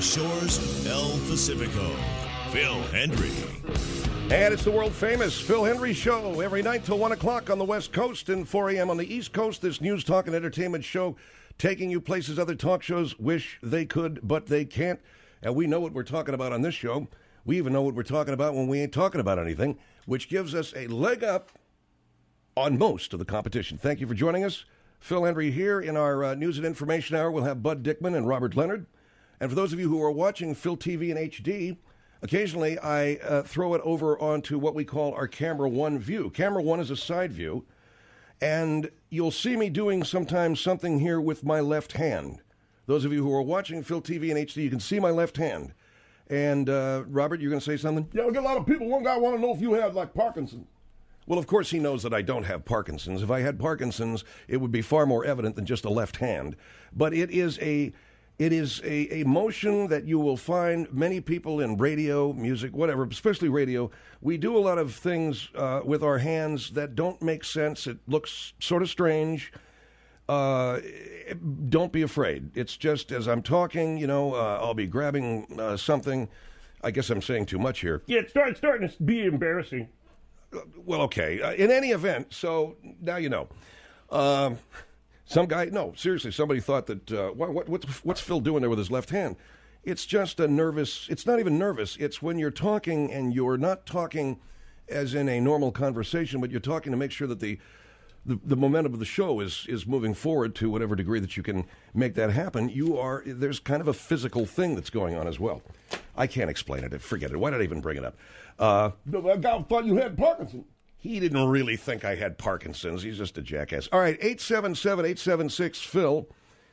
the shores of El Pacifico, Phil Hendry. And it's the world-famous Phil Hendry Show every night till 1 o'clock on the West Coast and 4 a.m. on the East Coast. This news, talk, and entertainment show taking you places other talk shows wish they could, but they can't. And we know what we're talking about on this show. We even know what we're talking about when we ain't talking about anything, which gives us a leg up on most of the competition. Thank you for joining us. Phil Hendry here in our News and Information Hour. We'll have Bud Dickman and Robert Leonard. And for those of you who are watching Phil TV in HD, occasionally I throw it over onto what we call our Camera One view. Camera One is a side view, and you'll see me doing sometimes something here with my left hand. Those of you who are watching Phil TV in HD, you can see my left hand. And, Robert, you're going to say something? Yeah, we get a lot of people. One guy want to know if you have, like, Parkinson's. Well, of course he knows that I don't have Parkinson's. If I had Parkinson's, it would be far more evident than just a left hand. But it is a motion that you will find many people in radio, music, whatever, especially radio. We do a lot of things with our hands that don't make sense. It looks sort of strange. Don't be afraid. It's just as I'm talking, I'll be grabbing something. I guess I'm saying too much here. Yeah, it's starting to be embarrassing. Well, okay. In any event, so now you know. Some guy, no, seriously, somebody thought that, what's Phil doing there with his left hand? It's just a nervous, it's not even nervous. It's when you're talking and you're not talking as in a normal conversation, but you're talking to make sure that the momentum of the show is moving forward to whatever degree that you can make that happen. There's kind of a physical thing that's going on as well. I can't explain it. Forget it. Why did I even bring it up? That guy thought you had Parkinson's. He didn't really think I had Parkinson's. He's just a jackass. All right, 877-876-PHIL,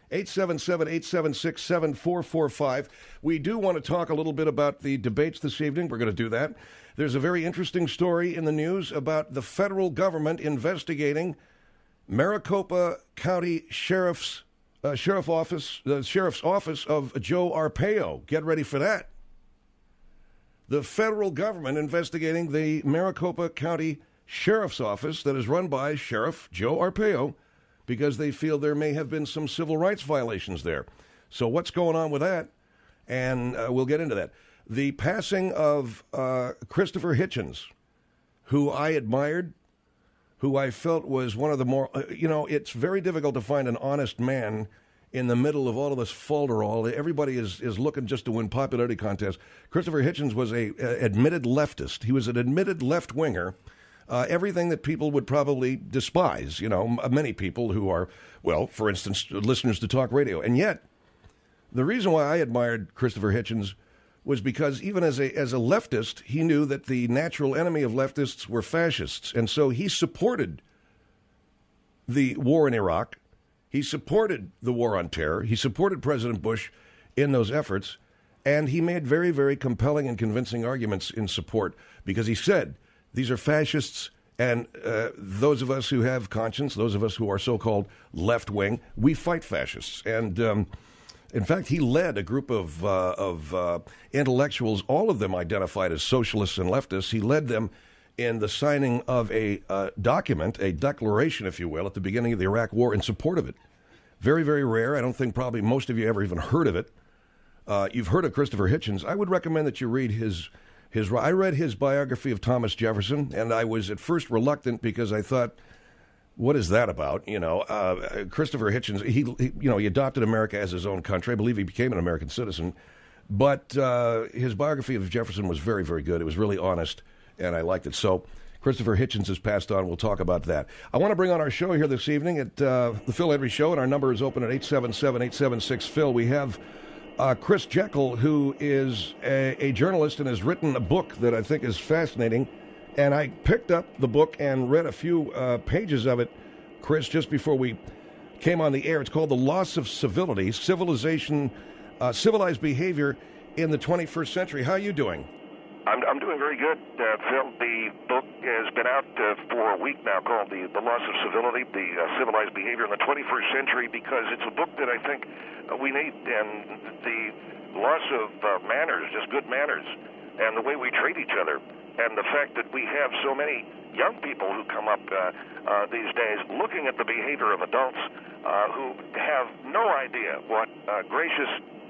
877-876-7445. We do want to talk a little bit about the debates this evening. We're going to do that. There's a very interesting story in the news about the federal government investigating Maricopa County Sheriff's Office of Joe Arpaio. Get ready for that. The federal government investigating the Maricopa County Sheriff's Office that is run by Sheriff Joe Arpaio because they feel there may have been some civil rights violations there. So what's going on with that? And we'll get into that. The passing of Christopher Hitchens, who I admired, who I felt was one of the more, it's very difficult to find an honest man in the middle of all of this falderall. Everybody is looking just to win popularity contests. Christopher Hitchens was a admitted leftist. He was an admitted left-winger. Everything that people would probably despise, many people who are, well, for instance, listeners to talk radio. And yet, the reason why I admired Christopher Hitchens was because even as a leftist, he knew that the natural enemy of leftists were fascists. And so he supported the war in Iraq. He supported the war on terror. He supported President Bush in those efforts. And he made very, very compelling and convincing arguments in support because he said, these are fascists, and those of us who have conscience, those of us who are so-called left-wing, we fight fascists. And in fact, he led a group of intellectuals, all of them identified as socialists and leftists. He led them in the signing of a document, a declaration, if you will, at the beginning of the Iraq War in support of it. Very, very rare. I don't think probably most of you ever even heard of it. You've heard of Christopher Hitchens. I would recommend that you read his. I read his biography of Thomas Jefferson, and I was at first reluctant because I thought, what is that about? Christopher Hitchens, he adopted America as his own country. I believe he became an American citizen. But his biography of Jefferson was very, very good. It was really honest, and I liked it. So Christopher Hitchens has passed on. We'll talk about that. I want to bring on our show here this evening at the Phil Hendry Show, and our number is open at 877-876-PHIL. We have Chris Jekyll, who is a journalist and has written a book that I think is fascinating. And I picked up the book and read a few pages of it, Chris, just before we came on the air. It's called The Loss of Civility, Civilized Behavior in the 21st Century. How are you doing? I'm doing very good, Phil. The book has been out for a week now, called The Loss of Civility, the Civilized Behavior in the 21st Century, because it's a book that I think we need, and the loss of manners, just good manners, and the way we treat each other, and the fact that we have so many young people who come up these days looking at the behavior of adults who have no idea what gracious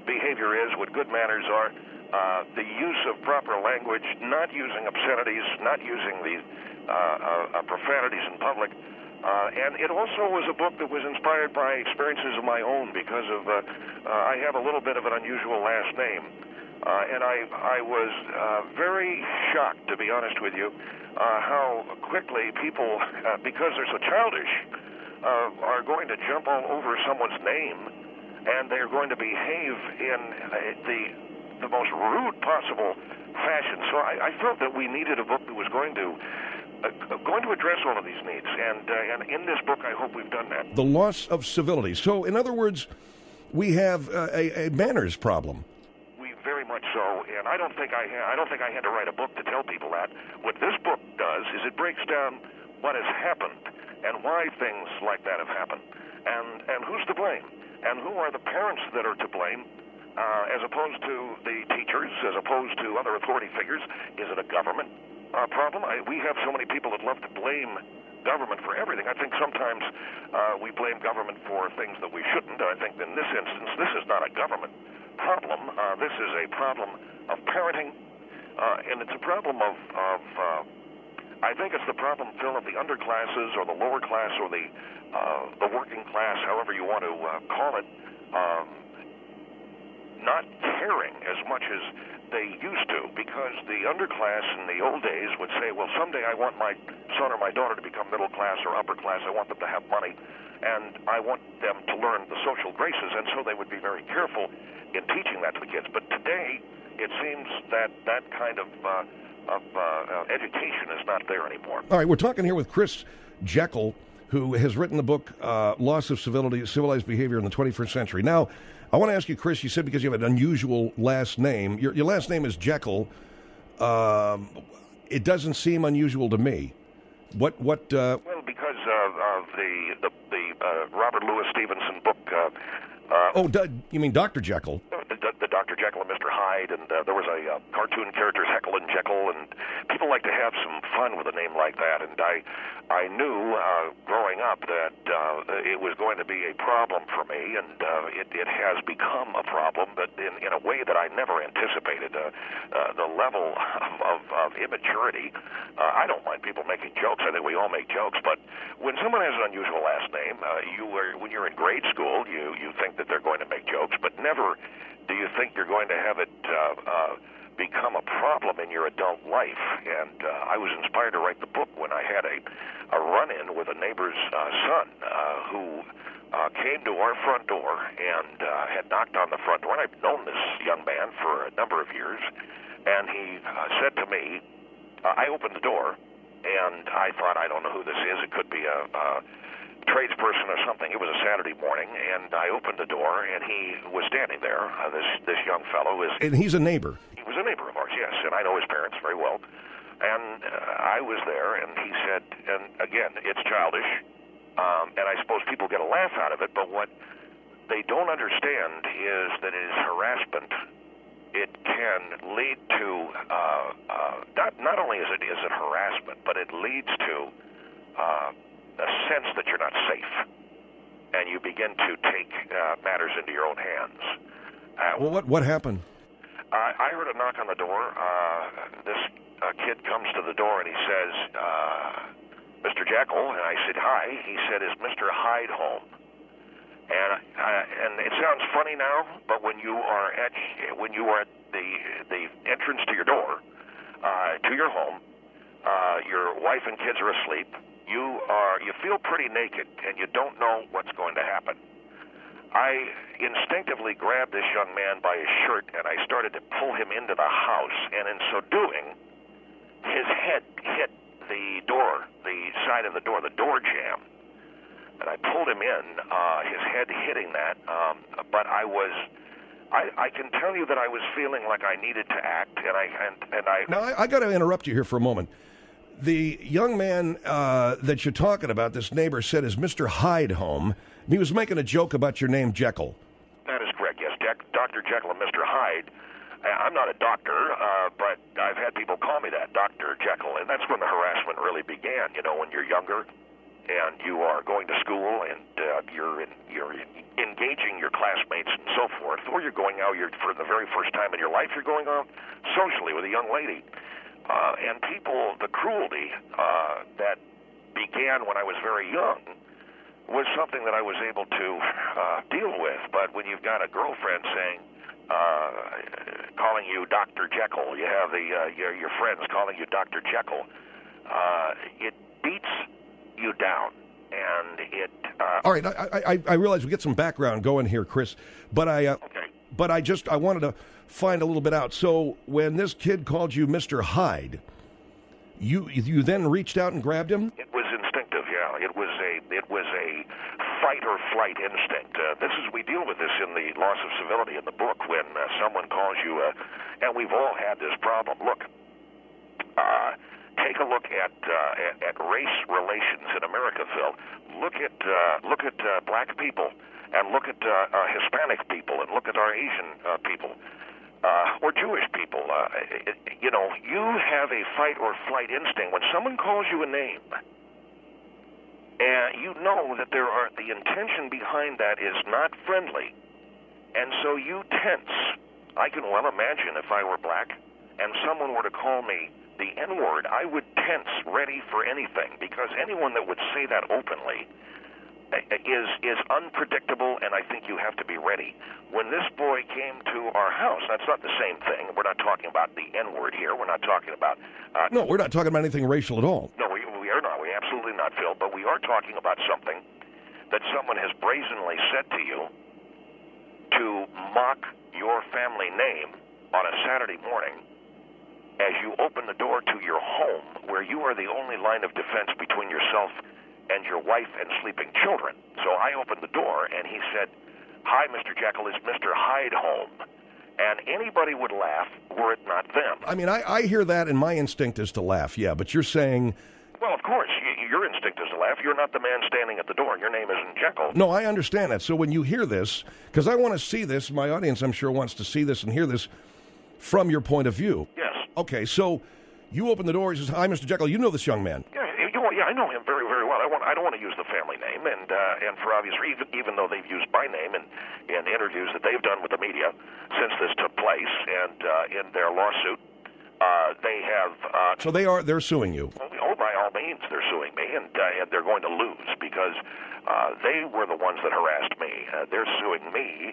behavior is, what good manners are, the use of proper language, not using obscenities, not using the profanities in public. And it also was a book that was inspired by experiences of my own because of I have a little bit of an unusual last name. And I was very shocked, to be honest with you, how quickly people, because they're so childish, are going to jump all over someone's name, and they're going to behave in the most rude possible fashion. So I felt that we needed a book that was going to address all of these needs, and in this book, I hope we've done that. The loss of civility. So, in other words, we have a manners problem. Very much so, and I don't think I had to write a book to tell people that. What this book does is it breaks down what has happened and why things like that have happened, and who's to blame, and who are the parents that are to blame, as opposed to the teachers, as opposed to other authority figures. Is it a government problem? We have so many people that love to blame government for everything. I think sometimes we blame government for things that we shouldn't. I think in this instance, this is not a government problem. This is a problem of parenting, and it's a problem of I think it's the problem, Phil, of the underclasses or the lower class or the working class, however you want to call it, not caring as much as they used to, because the underclass in the old days would say, well, someday I want my son or my daughter to become middle class or upper class. I want them to have money, and I want them to learn the social graces, and so they would be very careful in teaching that to the kids. But today, it seems that that kind of education is not there anymore. All right, we're talking here with Chris Jekyll, who has written the book Loss of Civility, Civilized Behavior in the 21st Century. Now, I want to ask you, Chris, you said because you have an unusual last name. Your last name is Jekyll. It doesn't seem unusual to me. What? Well, because of the Robert Louis Stevenson book. You mean Dr. Jekyll? The Dr. Jekyll and Mr. Hyde, and there was a cartoon characters, Heckle and Jekyll, and people like to have some fun with a name like that. And I knew growing up that it was going to be a problem for me, and it has become a problem, but in a way that I never anticipated. The level of immaturity. I don't mind people making jokes. I think we all make jokes, but when someone has an unusual last name, when you're in grade school, you think that they're going to make jokes, but never do you think you're going to have it become a problem in your adult life. And I was inspired to write the book when I had a run-in with a neighbor's son who came to our front door and had knocked on the front door. And I've known this young man for a number of years, and he said to me, I opened the door, and I thought, I don't know who this is. It could be a tradesperson or something. It was a Saturday morning, and I opened the door, and he was standing there. This young fellow is... And he's a neighbor. He was a neighbor of ours, yes, and I know his parents very well. And I was there, and he said, and again, it's childish, and I suppose people get a laugh out of it, but what they don't understand is that it is harassment. It can lead to, not only is it harassment, but it leads to a sense that you're not safe, and you begin to take matters into your own hands. Well, what happened? I heard a knock on the door. This kid comes to the door and he says, Mr. Jekyll, and I said, hi. He said, is Mr. Hyde home? And it sounds funny now, but when you are at the entrance to your door, to your home, your wife and kids are asleep. You feel pretty naked, and you don't know what's going to happen. I instinctively grabbed this young man by his shirt, and I started to pull him into the house, and in so doing, his head hit the door, the side of the door jamb. And I pulled him in, his head hitting that, but I can tell you that I was feeling like I needed to act, and I... Now, I got to interrupt you here for a moment. The young man that you're talking about, this neighbor, said, is Mr. Hyde home? And he was making a joke about your name, Jekyll. That is correct, yes. Dr. Jekyll and Mr. Hyde. I'm not a doctor, but I've had people call me that, Dr. Jekyll, and that's when the harassment really began, when you're younger and you are going to school and you're engaging your classmates and so forth, or you're going out, for the very first time in your life, you're going out socially with a young lady. And people, the cruelty that began when I was very young was something that I was able to deal with. But when you've got a girlfriend saying, calling you Dr. Jekyll, you have your friends calling you Dr. Jekyll, it beats you down. And it. All right, I realize we get some background going here, Chris, but I wanted to find a little bit out. So when this kid called you Mr. Hyde, you then reached out and grabbed him? It was instinctive, yeah. It was a fight or flight instinct. We deal with this in the Loss of Civility in the book when someone calls you, and we've all had this problem. Look. Take a look at race relations in America, Phil. Look at black people, and look at Hispanic people, and look at our Asian people, or Jewish people. You have a fight or flight instinct when someone calls you a name, and you know that the intention behind that is not friendly, and so you tense. I can well imagine if I were black and someone were to call me the N-word, I would tense, ready for anything, because anyone that would say that openly is unpredictable, and I think you have to be ready. When this boy came to our house, that's not the same thing. We're not talking about the N-word here. We're not talking about... No, we're not talking about anything racial at all. No, we are not. We absolutely not, Phil. But we are talking about something that someone has brazenly said to you to mock your family name on a Saturday morning as you open the door to your home, where you are the only line of defense between yourself and your wife and sleeping children. So I opened the door, and he said, "Hi, Mr. Jekyll, is Mr. Hyde home?" And anybody would laugh were it not them. I mean, I hear that, and my instinct is to laugh, yeah, but you're saying... Well, of course, your instinct is to laugh. You're not the man standing at the door. Your name isn't Jekyll. No, I understand that. So when you hear this, because I want to see this, my audience, I'm sure, wants to see this and hear this from your point of view. Yes. Okay, so you open the door. He says, "Hi, Mr. Jekyll." You know this young man. Yeah, I know him very, very well. I don't want to use the family name, and for obvious reasons, even though they've used my name in interviews that they've done with the media since this took place, and in their lawsuit, they have. So they're suing you. Oh, by all means, they're suing me, and they're going to lose because they were the ones that harassed me. They're suing me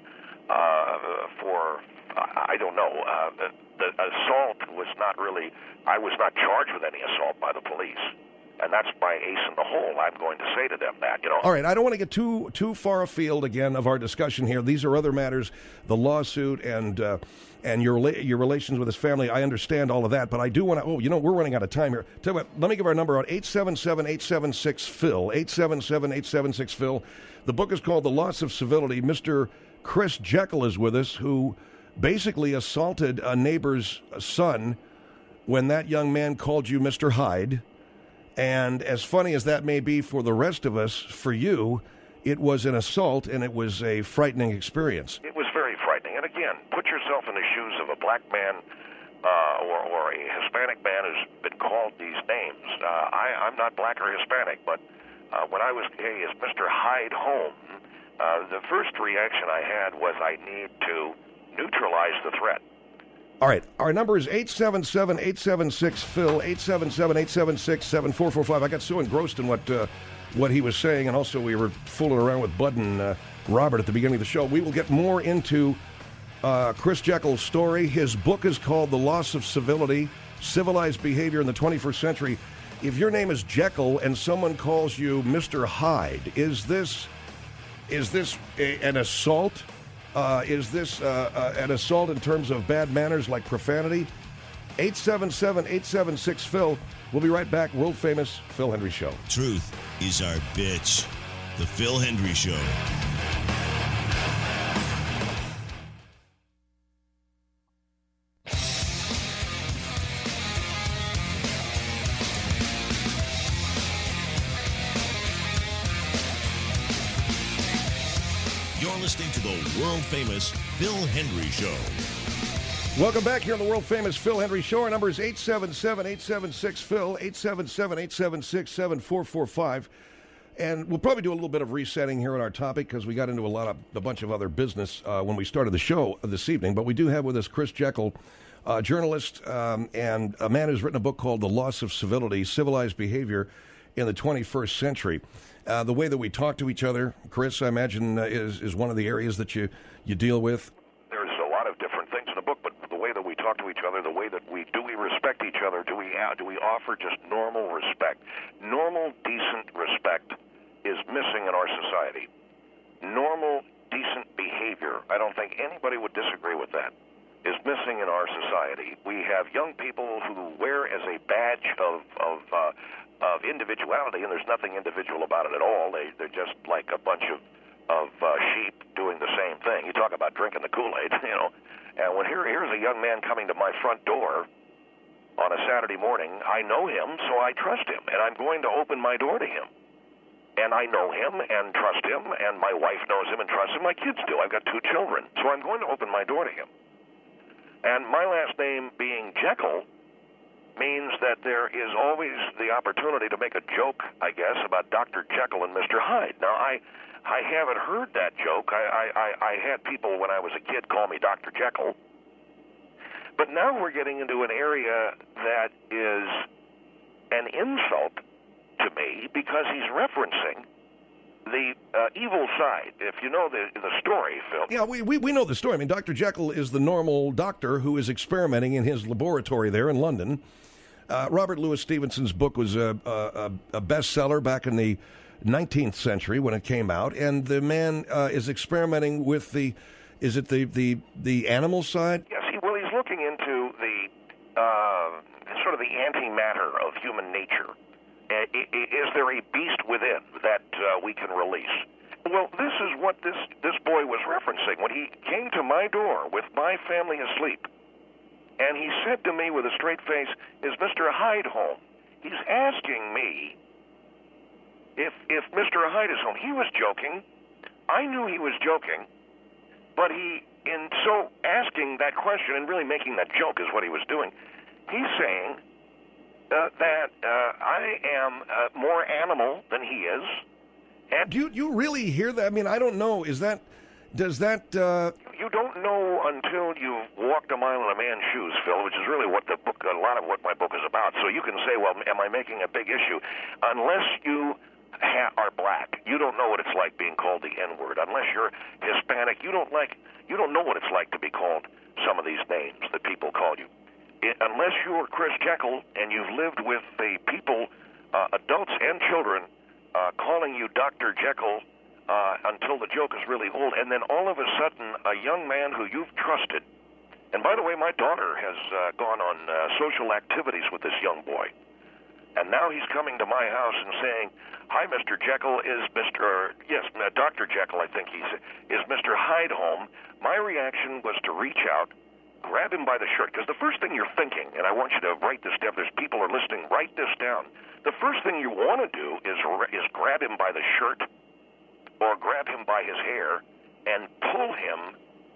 for. I don't know. The assault was not really... I was not charged with any assault by the police. And that's my ace in the hole. I'm going to say to them that, All right, I don't want to get too far afield again of our discussion here. These are other matters, the lawsuit and your relations with his family. I understand all of that, but I do want to... we're running out of time here. Tell you what, let me give our number out, 877-876-PHIL, 877-876-PHIL. The book is called The Loss of Civility. Mr. Chris Jekyll is with us, who basically assaulted a neighbor's son when that young man called you Mr. Hyde. And as funny as that may be for the rest of us, for you, it was an assault, and it was a frightening experience. It was very frightening. And again, put yourself in the shoes of a black man or a Hispanic man who's been called these names. I'm not black or Hispanic, but when I was, "Hey, is Mr. Hyde home?" The first reaction I had was I need to neutralize the threat. All right. Our number is 877-876-PHIL, 877-876-7445. I got so engrossed in what he was saying, and also we were fooling around with Bud and Robert at the beginning of the show. We will get more into Chris Jekyll's story. His book is called The Loss of Civility, Civilized Behavior in the 21st Century. If your name is Jekyll and someone calls you Mr. Hyde, is this an assault? Is this an assault in terms of bad manners like profanity? 877-876-PHIL. We'll be right back. World famous Phil Hendrie Show. Truth is our bitch. The Phil Hendrie Show. You're listening to the world-famous Phil Hendrie Show. Welcome back here on the world-famous Phil Hendrie Show. Our number is 877-876-PHIL, 877-876-7445. And we'll probably do a little bit of resetting here on our topic because we got into a bunch of other business when we started the show this evening. But we do have with us Chris Jekyll, journalist and a man who's written a book called The Loss of Civility, Civilized Behavior in the 21st Century. The way that we talk to each other, Chris, I imagine is one of the areas that you deal with. There's a lot of different things in the book, but the way that we talk to each other, the way that we respect each other, do we offer just normal respect? Normal, decent respect is missing in our society. Normal, decent behavior, I don't think anybody would disagree with that, is missing in our society. We have young people who wear as a badge of individuality, and there's nothing individual about it at all. They're just like a bunch of sheep doing the same thing. You talk about drinking the Kool-Aid, you know. And when here's a young man coming to my front door on a Saturday morning, I know him, so I trust him, and I'm going to open my door to him. And I know him and trust him, and my wife knows him and trusts him. My kids do. I've got 2 children, so I'm going to open my door to him. And my last name being Jekyll means that there is always the opportunity to make a joke, I guess, about Dr. Jekyll and Mr. Hyde. Now, I haven't heard that joke. I had people when I was a kid call me Dr. Jekyll. But now we're getting into an area that is an insult to me because he's referencing the evil side. If you know the story, Phil. Yeah, we know the story. I mean, Dr. Jekyll is the normal doctor who is experimenting in his laboratory there in London. Robert Louis Stevenson's book was a bestseller back in the 19th century when it came out, and the man is experimenting with the animal side? Yes, he's looking into the sort of the antimatter of human nature. Is there a beast within that we can release? Well, this is what this boy was referencing when he came to my door with my family asleep. And he said to me with a straight face, "Is Mr. Hyde home?" He's asking me if Mr. Hyde is home. He was joking. I knew he was joking. But in so asking that question and really making that joke is what he was doing, he's saying that I am more animal than he is. And Do you really hear that? I mean, I don't know. Does that... You don't know until you've walked a mile in a man's shoes, Phil, which is really what a lot of what my book is about. So you can say, well, am I making a big issue? Unless you are black, you don't know what it's like being called the N-word. Unless you're Hispanic, you don't know what it's like to be called some of these names that people call you. Unless you're Chris Jekyll and you've lived with the people, adults and children, calling you Dr. Jekyll until the joke is really old, and then all of a sudden a young man who you've trusted, and by the way, my daughter has gone on social activities with this young boy, and now he's coming to my house and saying, "Hi, Mr. Jekyll, Dr. Jekyll, I think is Mr. Hyde home?" My reaction was to reach out, grab him by the shirt, because the first thing you're thinking, and I want you to write this down, there's people are listening, write this down. The first thing you want to do is grab him by the shirt or grab him by his hair and pull him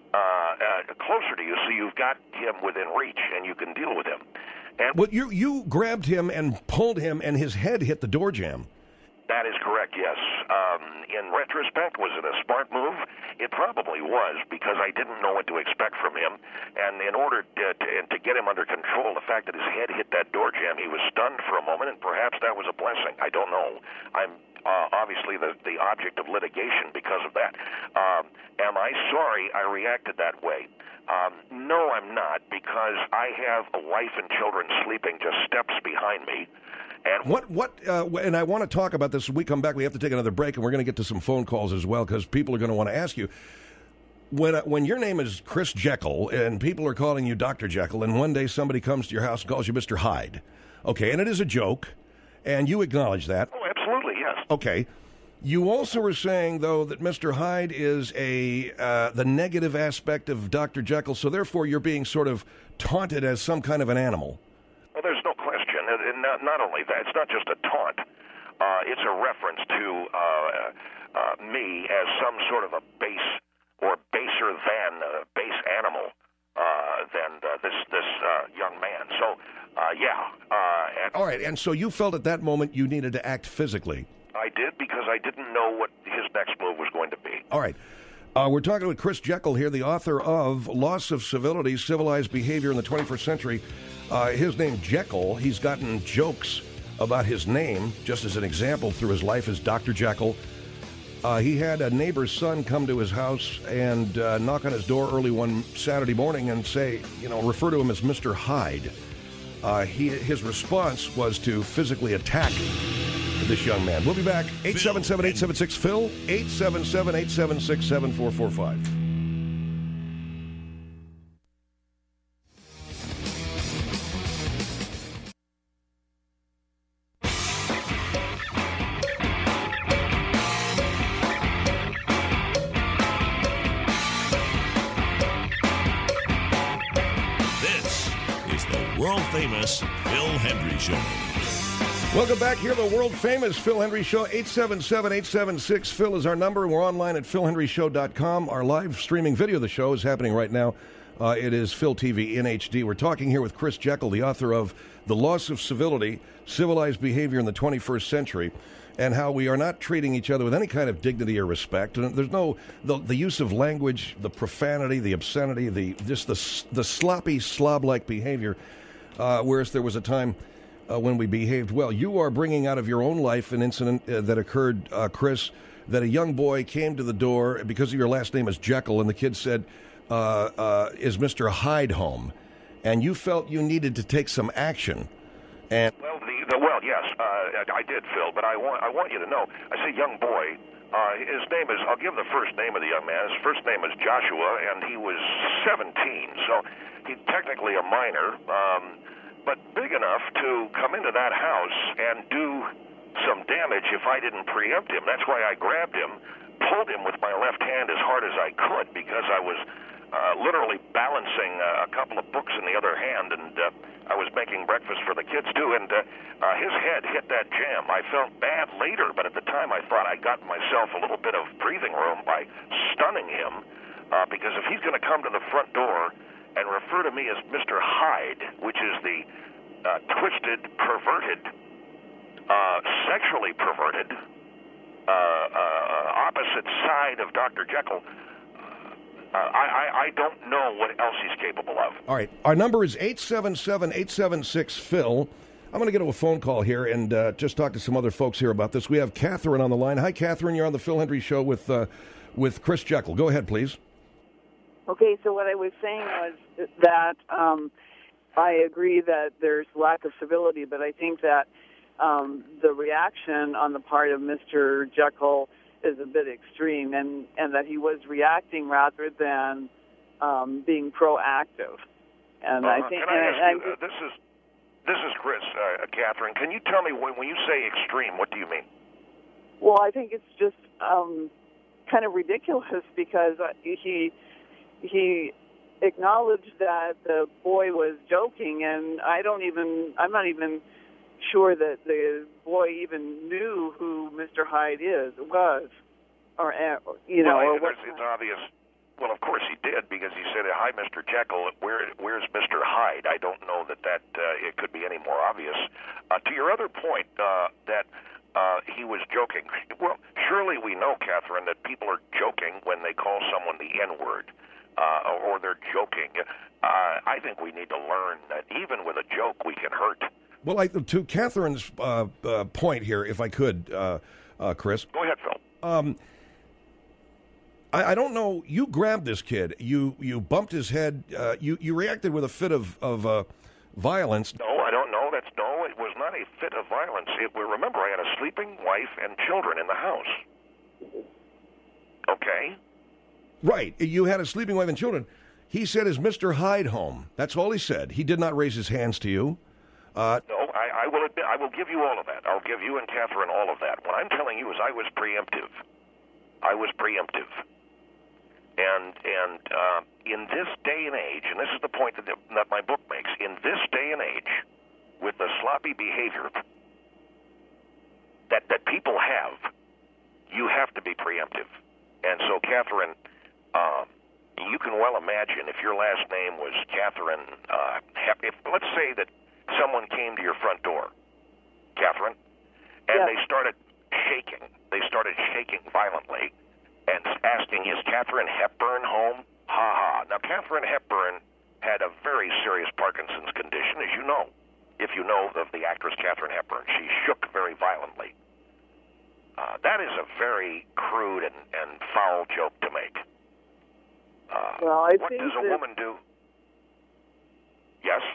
closer to you so you've got him within reach and you can deal with him. And well, you grabbed him and pulled him, and his head hit the door jamb. That is correct, yes. In retrospect, was it a smart move? It probably was, because I didn't know what to expect from him. And in order to get him under control, the fact that his head hit that door jamb, he was stunned for a moment, and perhaps that was a blessing. I don't know. I'm obviously the object of litigation because of that. Am I sorry I reacted that way? No, I'm not, because I have a wife and children sleeping just steps behind me. And and I want to talk about this when we come back. We have to take another break, and we're going to get to some phone calls as well, because people are going to want to ask you. When your name is Chris Jekyll, and people are calling you Dr. Jekyll, and one day somebody comes to your house and calls you Mr. Hyde, okay, and it is a joke, and you acknowledge that. Oh, absolutely, yes. Okay. You also were saying, though, that Mr. Hyde is the negative aspect of Dr. Jekyll, so therefore you're being sort of taunted as some kind of an animal. Well, there's no question. And not only that, it's not just a taunt. It's a reference to me as some sort of a base or baser than base animal than this young man. So, yeah. All right, and so you felt at that moment you needed to act physically. I did because I didn't know what his next move was going to be. All right. We're talking with Chris Jekyll here, the author of Loss of Civility, Civilized Behavior in the 21st Century. His name, Jekyll. He's gotten jokes about his name, just as an example, through his life as Dr. Jekyll. He had a neighbor's son come to his house and knock on his door early one Saturday morning and say, refer to him as Mr. Hyde. His response was to physically attack this young man. We'll be back. 877-876-PHIL, 877-876-7445. World-famous Phil Hendrie Show. Welcome back here, the world-famous Phil Hendrie Show. 877-876-PHIL is our number. We're online at philhendrieshow.com. Our live streaming video of the show is happening right now. It is Phil TV in HD. We're talking here with Chris Jekyll, the author of The Loss of Civility, Civilized Behavior in the 21st Century, and how we are not treating each other with any kind of dignity or respect. And there's no the use of language, the profanity, the obscenity, the sloppy, slob-like behavior. Whereas there was a time when we behaved well. You are bringing out of your own life an incident that occurred, Chris, that a young boy came to the door because of your last name is Jekyll, and the kid said, is Mr. Hyde home? And you felt you needed to take some action. And well, yes, I did, Phil, but I want you to know, I say young boy. His name is, I'll give the first name of the young man. His first name is Joshua, and he was 17, so he's technically a minor, but big enough to come into that house and do some damage if I didn't preempt him. That's why I grabbed him, pulled him with my left hand as hard as I could, because I was literally balancing a couple of books in the other hand, and I was making breakfast for the kids too, and his head hit that jam. I felt bad later, but at the time I thought I got myself a little bit of breathing room by stunning him, because if he's going to come to the front door and refer to me as Mr. Hyde, which is the twisted, perverted, sexually perverted, opposite side of Dr. Jekyll, I don't know what else he's capable of. All right. Our number is 877-876-PHIL. I'm going to get to a phone call here and just talk to some other folks here about this. We have Catherine on the line. Hi, Catherine. You're on the Phil Hendrie Show with Chris Jekyll. Go ahead, please. Okay, so what I was saying was that I agree that there's lack of civility, but I think that the reaction on the part of Mr. Jekyll is a bit extreme, and that he was reacting rather than being proactive. And I think, can I ask you, this is Chris, Catherine. Can you tell me when you say extreme, what do you mean? Well, I think it's just kind of ridiculous because he acknowledged that the boy was joking, and I'm not even sure that the boy even knew who Mr. Hyde was, or it's obvious. Well, of course he did, because he said, "Hi, Mr. Jekyll. Where's Mr. Hyde?" I don't know that it could be any more obvious. To your other point, that he was joking. Well, surely we know, Catherine, that people are joking when they call someone the N-word, or they're joking. I think we need to learn that even with a joke, we can hurt. Well, to Catherine's point here, if I could, Chris. Go ahead, Phil. I don't know. You grabbed this kid. You bumped his head. You reacted with a fit of violence. No, I don't know. It was not a fit of violence. Remember, I had a sleeping wife and children in the house. Okay? Right. You had a sleeping wife and children. He said, "Is Mr. Hyde home?" That's all he said. He did not raise his hands to you. No, I will admit, I will give you all of that. I'll give you and Catherine all of that. What I'm telling you is I was preemptive. And in this day and age, and this is the point that my book makes, in this day and age, with the sloppy behavior that people have, you have to be preemptive. And so, Catherine, you can well imagine if your last name was Catherine, let's say that someone came to your front door, Catherine, and they started shaking Katharine Hepburn home? Ha ha. Now, Katharine Hepburn had a very serious Parkinson's condition, as you know. If you know of the actress Katharine Hepburn, she shook very violently. That is a very crude and foul joke to make. Well, I what think does a woman do? Yes?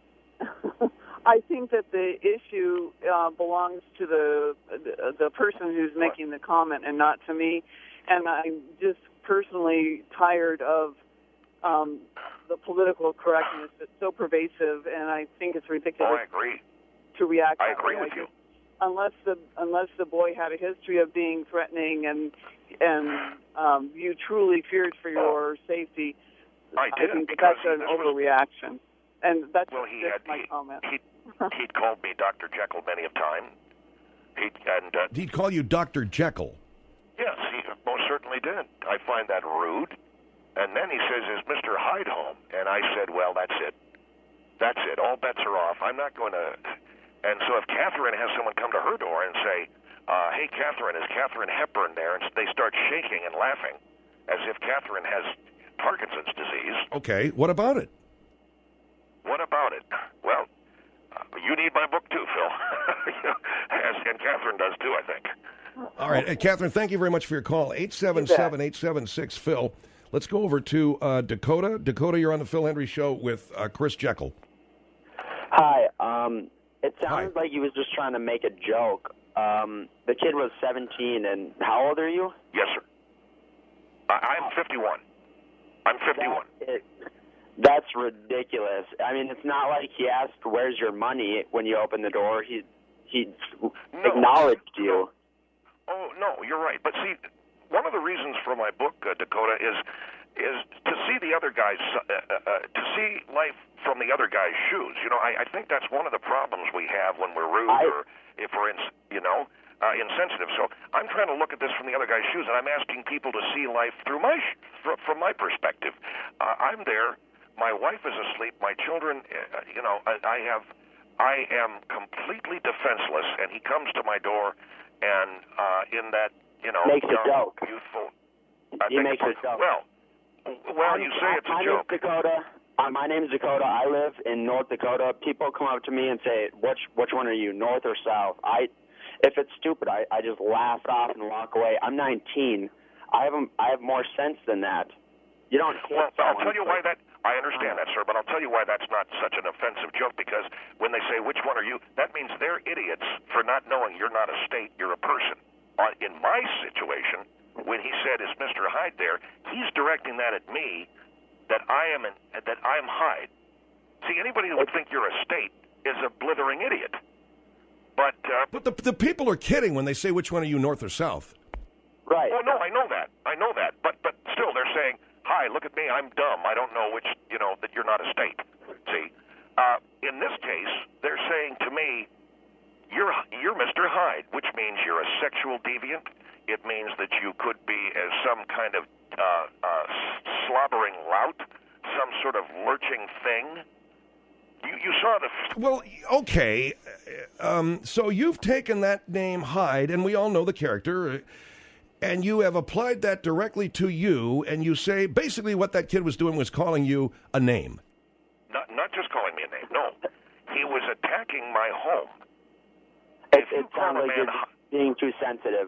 I think that the issue belongs to the person who's making the comment and not to me. And I'm just personally tired of the political correctness that's so pervasive, and I think it's ridiculous. Oh, I agree. To react. I agree with you. Unless the boy had a history of being threatening and you truly feared for your safety, I think that's an overreaction. And that's just my comment. He'd called me Dr. Jekyll many a time. He'd call you Dr. Jekyll. Yes, he most certainly did. I find that rude. And then he says, "Is Mr. Hyde home?" And I said, "Well, that's it. That's it. All bets are off. I'm not going to..." And so if Katharine has someone come to her door and say, "Hey, Katharine, is Katharine Hepburn there?" And they start shaking and laughing as if Katharine has Parkinson's disease. Okay, what about it? What about it? Well, you need my book too, Phil. And Katharine does too, I think. All right, Katharine, thank you very much for your call. 877-876-PHIL. Let's go over to Dakota. Dakota, you're on the Phil Hendry Show with Chris Jekyll. Hi. It sounded like he was just trying to make a joke. The kid was 17, and how old are you? Yes, sir. I'm 51. I'm 51. That's ridiculous. I mean, it's not like he asked, "Where's your money?" when you opened the door. He acknowledged you. Oh, no, you're right. But see, one of the reasons for my book, Dakota, is to see the other guy's, to see life from the other guy's shoes. You know, I think that's one of the problems we have when we're rude or if we're, insensitive. So I'm trying to look at this from the other guy's shoes, and I'm asking people to see life through from my perspective. I'm there. My wife is asleep. My children, I am completely defenseless, and he comes to my door, and in that, makes a joke. Youthful. He makes a joke. Well, you say it's a joke. My name's Dakota. I live in North Dakota. People come up to me and say, "Which one are you, North or South?" If it's stupid, I just laugh it off and walk away. I'm 19. I have more sense than that. You don't. Well, I'll tell you why that. I understand that, sir, but I'll tell you why that's not such an offensive joke, because when they say, "Which one are you?" that means they're idiots for not knowing you're not a state, you're a person. In my situation, when he said, "Is Mr. Hyde there?" he's directing that at me, that I'm Hyde. See, anybody who would think you're a state is a blithering idiot. But the people are kidding when they say, "Which one are you, North or South?" Right. Oh, no, I know that. But still, they're saying, "Hi, look at me, I'm dumb. I don't know which, that you're not a state." See, in this case, they're saying to me, "You're Mr. Hyde," which means you're a sexual deviant. It means that you could be as some kind of slobbering lout, some sort of lurching thing. You saw the... Well, okay. So you've taken that name Hyde, and we all know the character, and you have applied that directly to you, and you say basically what that kid was doing was calling you a name. Not just calling me a name, no. He was attacking my home. It sounds like you're being too sensitive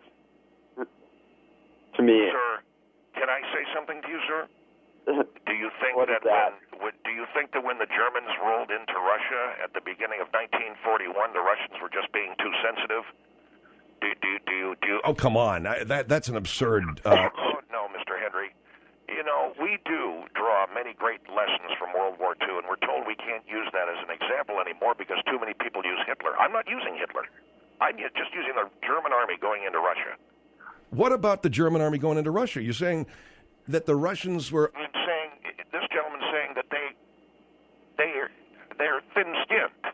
to me. Sir, can I say something to you, sir? Do you think that when the Germans rolled into Russia at the beginning of 1941, the Russians were just being too sensitive? Do you? Oh, come on! That's an absurd. Oh no, Mr. Hendry. We do draw many great lessons from World War II, and we're told we can't use that as an example anymore because too many people use Hitler. I'm not using Hitler. I'm just using the German army going into Russia. What about the German army going into Russia? You're saying that the Russians were... I'm saying, this gentleman's saying that they're thin-skinned.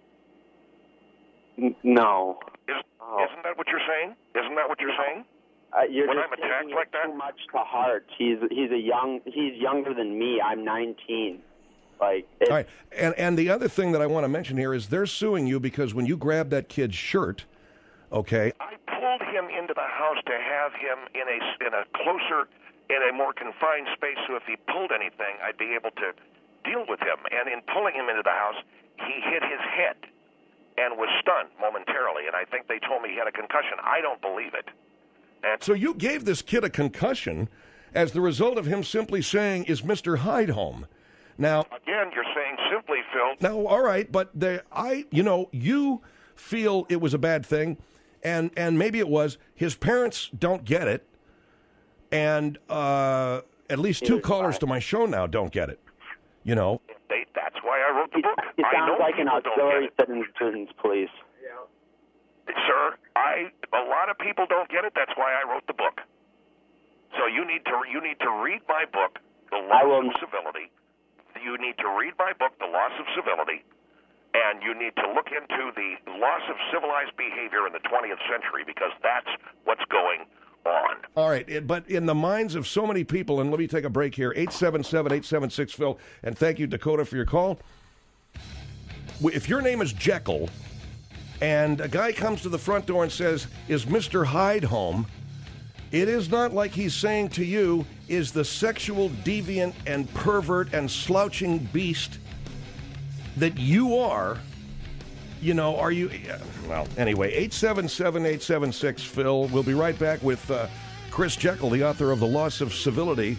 No. Isn't that what you're saying? Isn't that what you're saying? You're when just I'm attacked taking like it that? too much to heart. He's younger than me. I'm 19. All right. And the other thing that I want to mention here is they're suing you because when you grabbed that kid's shirt, okay... I pulled him into the house to have him in a closer in a more confined space, so if he pulled anything, I'd be able to deal with him. And in pulling him into the house, he hit his head and was stunned momentarily, and I think they told me he had a concussion. I don't believe it. And So you gave this kid a concussion as the result of him simply saying, "Is Mr. Hyde home?" Now, again, you're saying simply, Phil. now, all right, but you feel it was a bad thing, and maybe it was. His parents don't get it, and at least two callers to my show now don't get it. You know, That's why I wrote the book. It I sounds know like an people don't auxiliary get it. citizens police. Sir, a lot of people don't get it. That's why I wrote the book. So you need to read my book, The Loss of Civility. You need to read my book, The Loss of Civility, and you need to look into the loss of civilized behavior in the 20th century, because that's what's going on. all right, but in the minds of so many people, and let me take a break here, 877-876-PHIL, and thank you, Dakota, for your call. If your name is Jekyll, and a guy comes to the front door and says, "Is Mr. Hyde home?" it is not like he's saying to you, "Is the sexual deviant and pervert and slouching beast that you are, are you..." Well, anyway, 877-876-PHIL. We'll be right back with Chris Jekyll, the author of The Loss of Civility.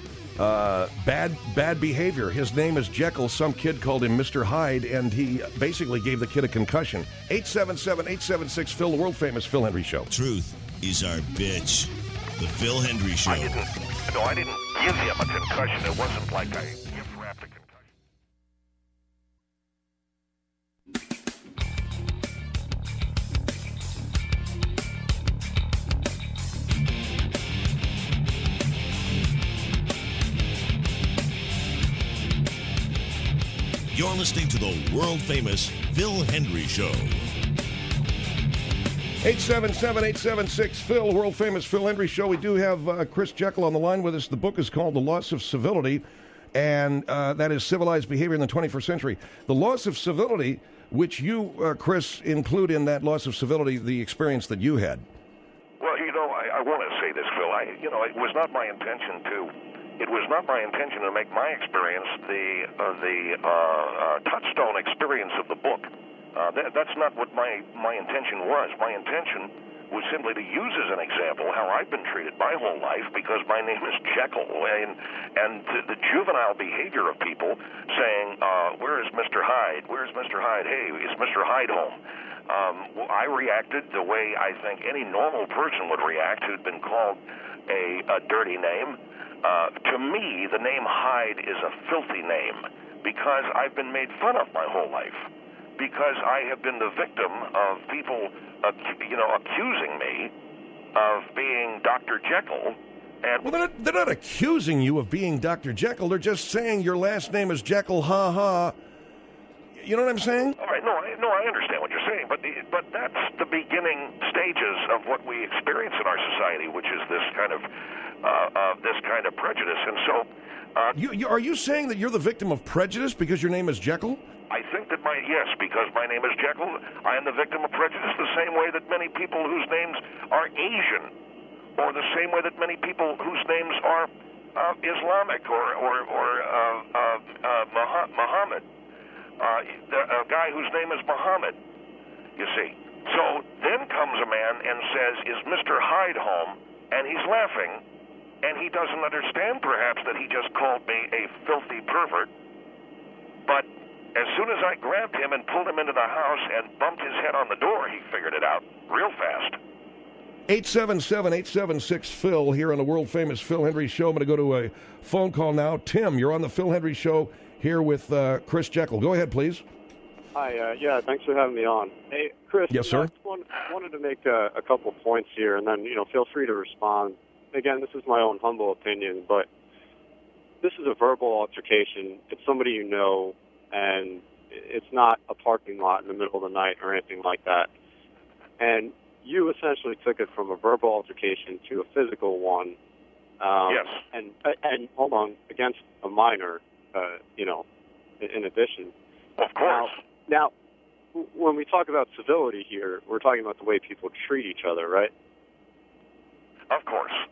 Bad behavior. His name is Jekyll. Some kid called him Mr. Hyde, and he basically gave the kid a concussion. 877-876-PHIL, the world-famous Phil Hendry Show. Truth is our bitch. The Phil Hendry Show. I didn't give him a concussion. It wasn't like I gift-wrapped a concussion. You're listening to the world-famous Phil Hendry Show. 877-876-PHIL, world-famous Phil Hendry Show. We do have Chris Jekyll on the line with us. The book is called The Loss of Civility, and that is civilized behavior in the 21st century. The loss of civility, which you, Chris, include in that loss of civility the experience that you had. Well, I want to say this, Phil. It was not my intention to. It was not my intention to make my experience the touchstone experience of the book. That's not what my intention was. My intention was simply to use as an example how I've been treated my whole life, because my name is Jekyll, and the juvenile behavior of people saying, "Where is Mr. Hyde? Where's Mr. Hyde? Hey, is Mr. Hyde home?" I reacted the way I think any normal person would react who'd been called a dirty name. To me, the name Hyde is a filthy name, because I've been made fun of my whole life, because I have been the victim of people, accusing me of being Dr. Jekyll. And Well, they're not accusing you of being Dr. Jekyll. They're just saying your last name is Jekyll, ha-ha. You know what I'm saying? all right, I understand what you're saying, but that's the beginning stages of what we experience in our society, which is this kind of prejudice. And so, Are you saying that you're the victim of prejudice because your name is Jekyll? I think that because my name is Jekyll, I am the victim of prejudice the same way that many people whose names are Asian, or the same way that many people whose names are Islamic or Muhammad. A guy whose name is Muhammad, you see. So then comes a man and says, "Is Mr. Hyde home?" And he's laughing, and he doesn't understand perhaps that he just called me a filthy pervert. But as soon as I grabbed him and pulled him into the house and bumped his head on the door, he figured it out real fast. 877-876-PHIL here on the world-famous Phil Hendry Show. I'm going to go to a phone call now. Tim, you're on the Phil Hendry Show here with Chris Jekyll. Go ahead, please. Hi, thanks for having me on. Hey, Chris. Yes, sir. I just wanted to make a couple points here, and then, feel free to respond. Again, this is my own humble opinion, but this is a verbal altercation. It's somebody you know, and it's not a parking lot in the middle of the night or anything like that. And you essentially took it from a verbal altercation to a physical one. Yes. And hold on, against a minor, in addition. Of course. Now, when we talk about civility here, we're talking about the way people treat each other, right? Of course.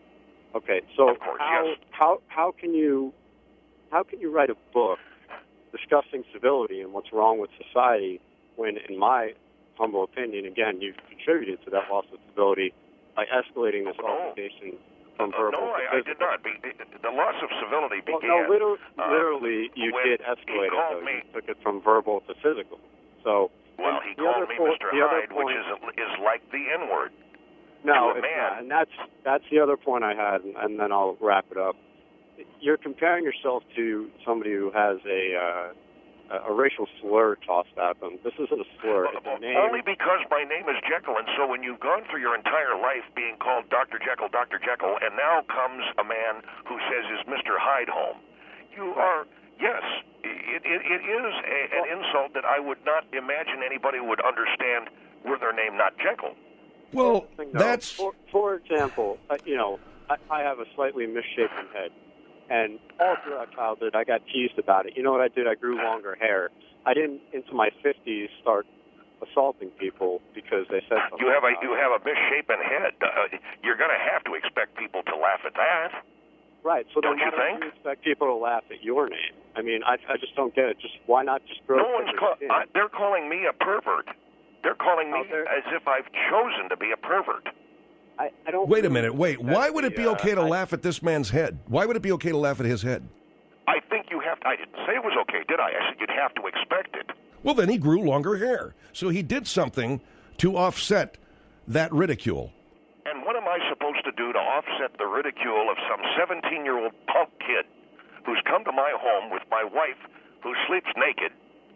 Okay, so Of course, yes. how can you write a book discussing civility and what's wrong with society when, in my humble opinion, again, you've contributed to that loss of civility by escalating this altercation from verbal No, to I did physical? not. The loss of civility Well, began. no, literally, you when did he escalate it, called though. me. You took it from verbal to physical. So, Well, and he the called other me point- Mr. the other Hyde, point- which is like the N-word. No, to a it's man. not. And that's the other point I had, and then I'll wrap it up. You're comparing yourself to somebody who has a racial slur tossed at them. This isn't a slur. It's a name. Only because my name is Jekyll, and so when you've gone through your entire life being called Dr. Jekyll, and now comes a man who says, is Mr. Hyde home? You are, yes, it is an insult that I would not imagine anybody would understand were their name not Jekyll. Well, No, that's for example, I have a slightly misshapen head, and all throughout childhood I got teased about it. You know what I did? I grew longer hair. I didn't, into my 50s, start assaulting people because they said something. You have a misshapen head. You're going to have to expect people to laugh at that. Right. So Don't then you why think? don't you expect people to laugh at your name? I mean, I just don't get it. Just why not just grow? No one's they're calling me a pervert. They're calling me as if I've chosen to be a pervert. I don't. Wait a really minute. Wait. think Why that's would it the, be okay to laugh at this man's head? Why would it be okay to laugh at his head? I think you have to. I didn't say it was okay, did I? I said you'd have to expect it. Well, then he grew longer hair. So he did something to offset that ridicule. And what am I supposed to do to offset the ridicule of some 17-year-old punk kid who's come to my home with my wife who sleeps naked?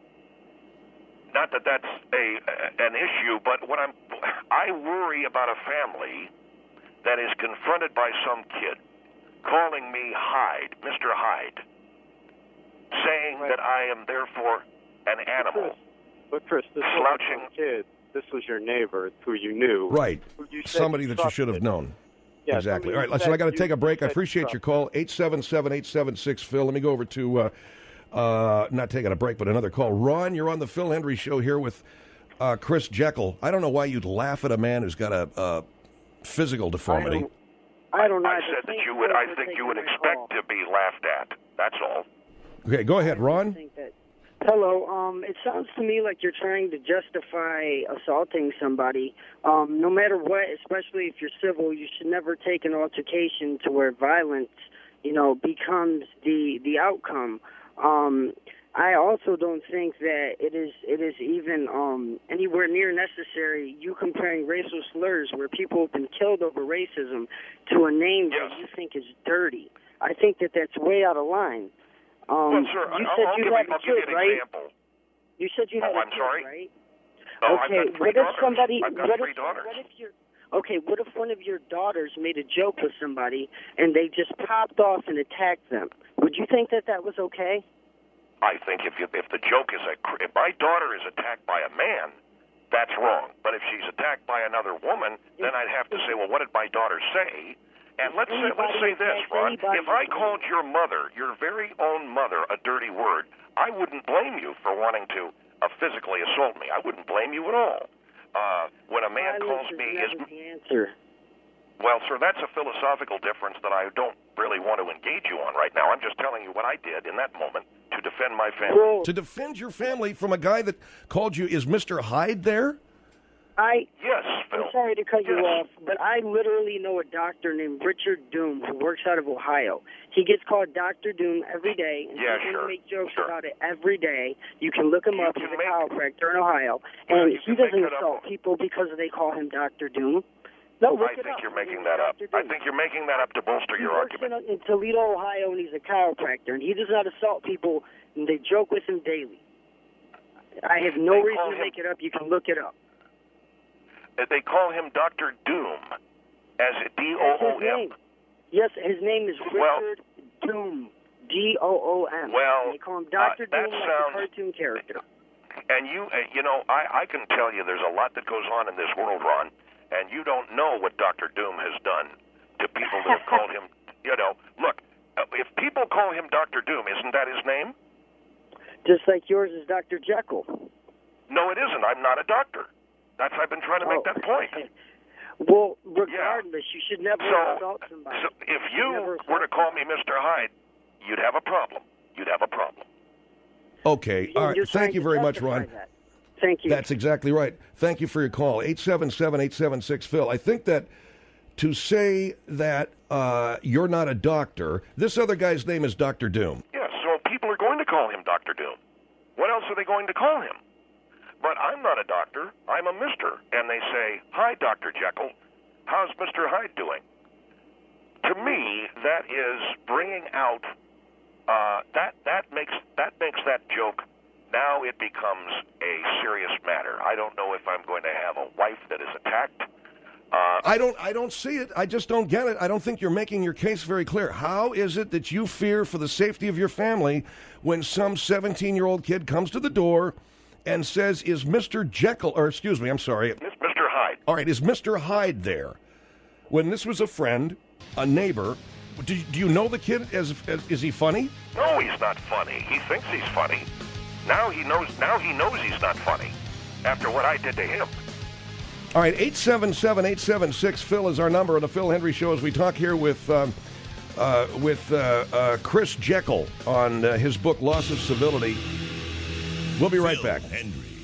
Not that that's an issue, but I worry about a family that is confronted by some kid calling me Hyde, Mr. Hyde, saying that I am therefore an animal. But Chris, this slouching kid, this was your neighbor who you knew. Right. Who you said Somebody you that you should have trusted. known. Yeah, Exactly. somebody All right, you so I said got to you- take a break. I you said you appreciate your trusted. call. 877-876-PHIL. Let me go over to, not taking a break, but another call. Ron, you're on the Phil Hendry Show here with Chris Jekyll. I don't know why you'd laugh at a man who's got a physical deformity. I don't know. I said that you would. I think you would expect to be laughed at. That's all. Okay, go ahead, Ron. Hello. It sounds to me like you're trying to justify assaulting somebody. No matter what, especially if you're civil, you should never take an altercation to where violence, becomes the outcome. I also don't think that it is even anywhere near necessary. You comparing racial slurs where people have been killed over racism to a name that you think is dirty. I think that that's way out of line. Well, sir, you I'll said give you you had a kid, an right? example. You said you had a I'm kid, sorry? right? No, Okay, I've got three what if daughters. somebody? I've got what three if, daughters. what if one of your daughters made a joke with somebody and they just popped off and attacked them? Would you think that was okay? I think if the joke is if my daughter is attacked by a man, that's wrong. But if she's attacked by another woman, then I'd have to say, well, what did my daughter say? And let's say this, Ron. If I called your mother, your very own mother, a dirty word, I wouldn't blame you for wanting to physically assault me. I wouldn't blame you at all. When a man calls me well, sir, that's a philosophical difference that I don't really want to engage you on right now. I'm just telling you what I did in that moment to defend my family. To defend your family from a guy that called you, is Mr. Hyde there? Yes, Phil. I'm sorry to cut you off, but I literally know a doctor named Richard Doom who works out of Ohio. He gets called Dr. Doom every day, and people make jokes about it every day. You can look him up. He's a chiropractor in Ohio, and he doesn't assault people because they call him Dr. Doom. No, look I think you're making that up. I think you're making that up to bolster your argument. In Toledo, Ohio, and he's a chiropractor, and he does not assault people, and they joke with him daily. I have no reason to make it up. You can look it up. They call him Dr. Doom, as D-O-O-M. Yes, his name is Richard Doom, D-O-O-M. Well, they call him Dr. that Doom like sounds- a cartoon character. And I can tell you there's a lot that goes on in this world, Ron, and you don't know what Dr. Doom has done to people that have called him, look, if people call him Dr. Doom, isn't that his name? Just like yours is Dr. Jekyll. No, it isn't. I'm not a doctor. I've been trying to make that point. Well, regardless, you should never assault somebody. So if you were to call me Mr. Hyde, you'd have a problem. You'd have a problem. Okay. All right. Thank you very much, Ron. Thank you. That's exactly right. Thank you for your call. 877-876-PHIL. I think that to say that you're not a doctor, this other guy's name is Dr. Doom. Yeah, so people are going to call him Dr. Doom. What else are they going to call him? But I'm not a doctor. I'm a Mr. And they say, "Hi, Dr. Jekyll. How's Mr. Hyde doing?" To me, that is bringing out that makes that joke. Now it becomes a serious matter. I don't know if I'm going to have a wife that is attacked. I don't see it. I just don't get it. I don't think you're making your case very clear. How is it that you fear for the safety of your family when some 17-year-old kid comes to the door and says, "Is Mr. Jekyll," or excuse me, I'm sorry. It's Mr. Hyde. All right, is Mr. Hyde there? When this was a friend, a neighbor, do you know the kid? Is he funny? No, he's not funny. He thinks he's funny. Now he knows he's not funny after what I did to him. All right, 877-876-PHIL is our number on the Phil Hendry Show as we talk here with Chris Jekyll on his book, Loss of Civility. We'll be right back. Hendry.